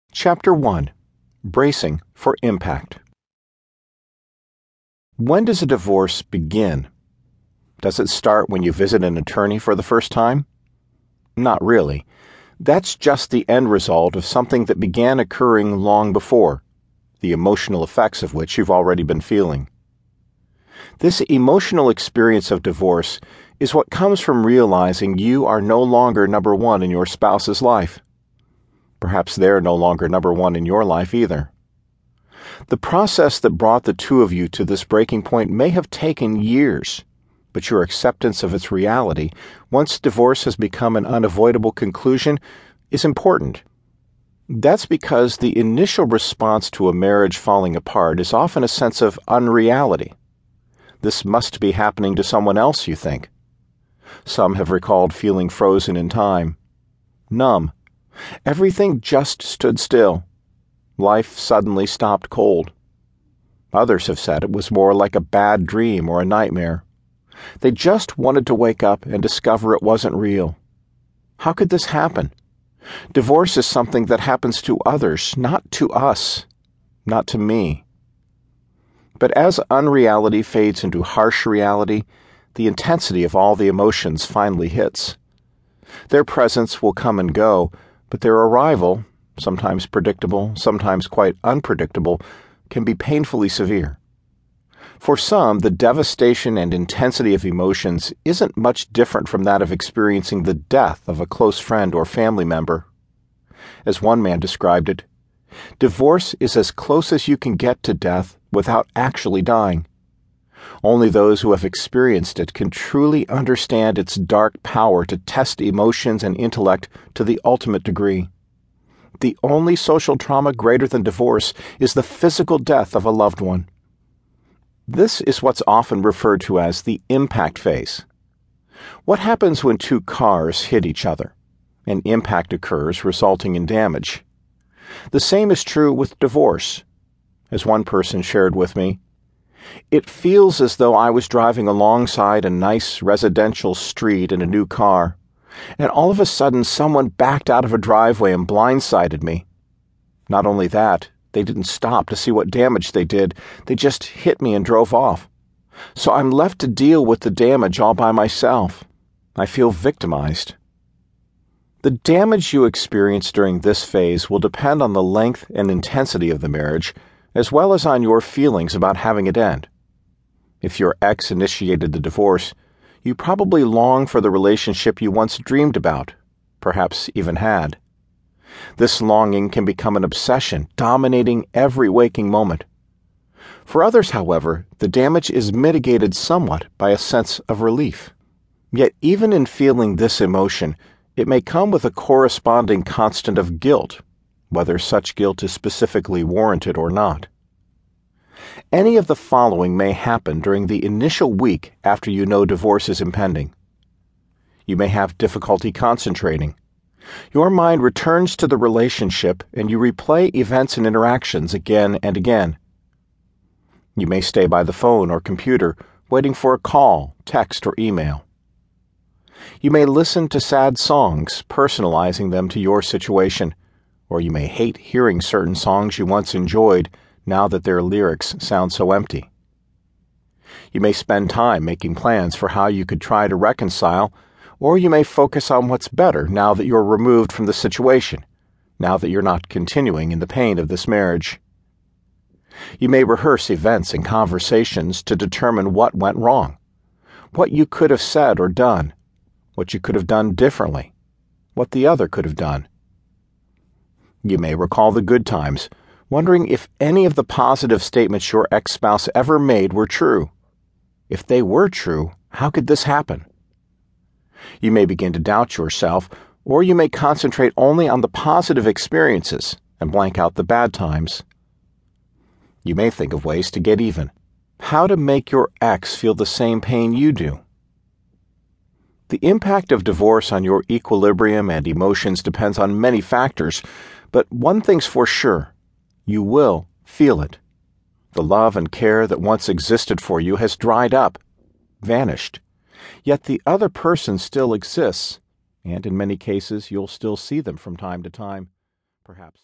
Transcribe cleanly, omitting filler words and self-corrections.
Chapter 1. Bracing for Impact. When does a divorce begin? Does it start when you visit an attorney for the first time? Not really. That's just the end result of something that began occurring long before, the emotional effects of which you've already been feeling. This emotional experience of divorce is what comes from realizing you are no longer number one in your spouse's life. Perhaps they're no longer number one in your life either. The process that brought the two of you to this breaking point may have taken years, but your acceptance of its reality, once divorce has become an unavoidable conclusion, is important. That's because the initial response to a marriage falling apart is often a sense of unreality. This must be happening to someone else, you think. Some have recalled feeling frozen in time, numb. Everything just stood still. Life suddenly stopped cold. Others have said it was more like a bad dream or a nightmare. They just wanted to wake up and discover it wasn't real. How could this happen? Divorce is something that happens to others, not to us, not to me. But as unreality fades into harsh reality, the intensity of all the emotions finally hits. Their presence will come and go, but their arrival, sometimes predictable, sometimes quite unpredictable, can be painfully severe. For some, the devastation and intensity of emotions isn't much different from that of experiencing the death of a close friend or family member. As one man described it, divorce is as close as you can get to death without actually dying. Only those who have experienced it can truly understand its dark power to test emotions and intellect to the ultimate degree. The only social trauma greater than divorce is the physical death of a loved one. This is what's often referred to as the impact phase. What happens when two cars hit each other? An impact occurs, resulting in damage. The same is true with divorce. As one person shared with me, "It feels as though I was driving alongside a nice residential street in a new car, and all of a sudden someone backed out of a driveway and blindsided me. Not only that, they didn't stop to see what damage they did, they just hit me and drove off. So I'm left to deal with the damage all by myself. I feel victimized." The damage you experience during this phase will depend on the length and intensity of the marriage, as well as on your feelings about having it end. If your ex initiated the divorce, you probably long for the relationship you once dreamed about, perhaps even had. This longing can become an obsession, dominating every waking moment. For others, however, the damage is mitigated somewhat by a sense of relief. Yet even in feeling this emotion, it may come with a corresponding constant of guilt, whether such guilt is specifically warranted or not. Any of the following may happen during the initial week after you know divorce is impending. You may have difficulty concentrating. Your mind returns to the relationship and you replay events and interactions again and again. You may stay by the phone or computer, waiting for a call, text, or email. You may listen to sad songs, personalizing them to your situation, or you may hate hearing certain songs you once enjoyed now that their lyrics sound so empty. You may spend time making plans for how you could try to reconcile, or you may focus on what's better now that you're removed from the situation, now that you're not continuing in the pain of this marriage. You may rehearse events and conversations to determine what went wrong, what you could have said or done, what you could have done differently, what the other could have done. You may recall the good times, wondering if any of the positive statements your ex-spouse ever made were true. If they were true, how could this happen? You may begin to doubt yourself, or you may concentrate only on the positive experiences and blank out the bad times. You may think of ways to get even, how to make your ex feel the same pain you do. The impact of divorce on your equilibrium and emotions depends on many factors, but one thing's for sure: you will feel it. The love and care that once existed for you has dried up, vanished. Yet the other person still exists, and in many cases you'll still see them from time to time, perhaps.